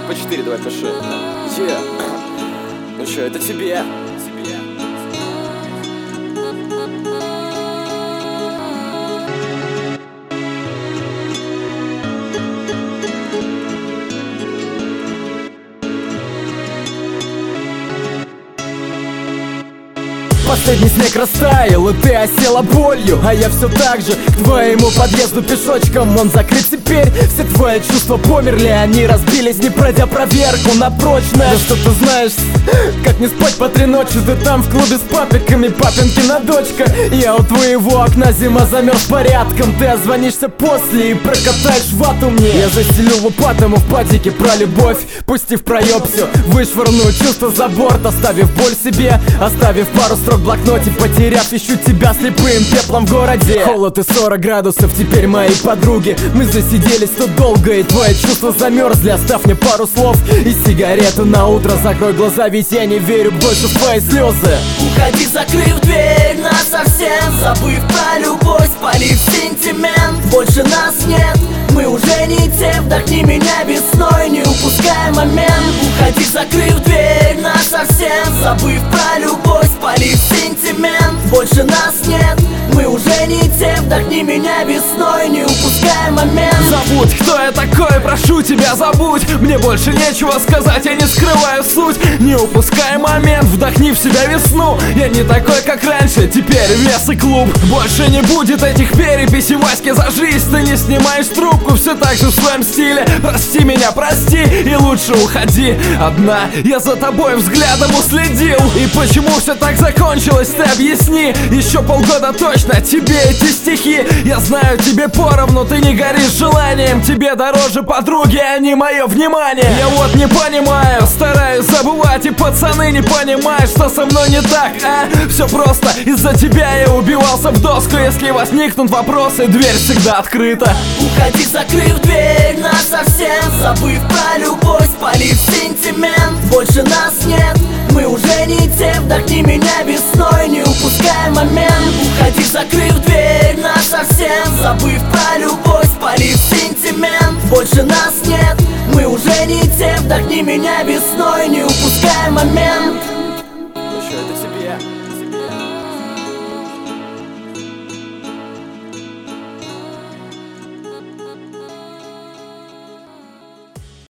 по 4 давай пиши. Ну чё, это тебе. Последний снег растаял, и ты осела болью. А я все так же к твоему подъезду пешочком. Он закрыт теперь, все твои чувства померли. Они разбились, не пройдя проверку на прочность. Да что ты знаешь, как не спать по 3 ночи. Ты там в клубе с папиками, папинкина дочка. Я у твоего окна, зима замерз порядком. Ты озвонишься после и прокатаешь вату мне. Я застелю лопатому в падике про любовь. Пустив проеб все, вышвырну чувства за борт. Оставив боль себе, оставив пару строк в блокноте, потеряв, ищу тебя слепым пеплом в городе. Холод и 40 градусов, теперь мои подруги. Мы засиделись тут долго, и твои чувства замерзли. Оставь мне пару слов и сигарету на утро. Закрой глаза, ведь я не верю больше в твои слезы. Уходи, закрыв дверь насовсем, забыв про любовь, спалив сентимент. Больше нас нет, мы уже не те. Вдохни меня весной, не упускай момент. Уходи, закрыв дверь насовсем, забыв про любовь, спалив сентимент. Больше нас нет, мы уже не те. Вдохни меня весной, не упускай момент. Забудь, кто я такой, прошу тебя, забудь. Мне больше нечего сказать, я не скрываю суть. Не упускай момент, вдохни в себя весну. Я не такой, как раньше, теперь вес и клуб. Больше не будет этих переписей, Ваське, за жизнь. Ты не снимаешь трубку, все так же в своем стиле. Прости меня, прости, и лучше уходи одна. Я за тобой взглядом уследил. И почему все так закончилось, ты объясни. Еще полгода точно тебе эти стихи. Я знаю, тебе поровну, ты не горишь желанием. Тебе дороже подруги, а не мое внимание. Я вот не понимаю, стараюсь забывать. И пацаны не понимают, что со мной не так, а? Все просто, из-за тебя я убивался в доску. Если возникнут вопросы, дверь всегда открыта. Уходи, закрыв дверь насовсем, забыв про любовь, спалив сентимент. Больше нас нет, мы уже не те. Вдохни меня весной, не упускай момент. Уходи, закрыв дверь насовсем, забыв про любовь, спалив сентимент. Больше нас нет, мы уже не те. Вдохни меня весной, не упускай момент.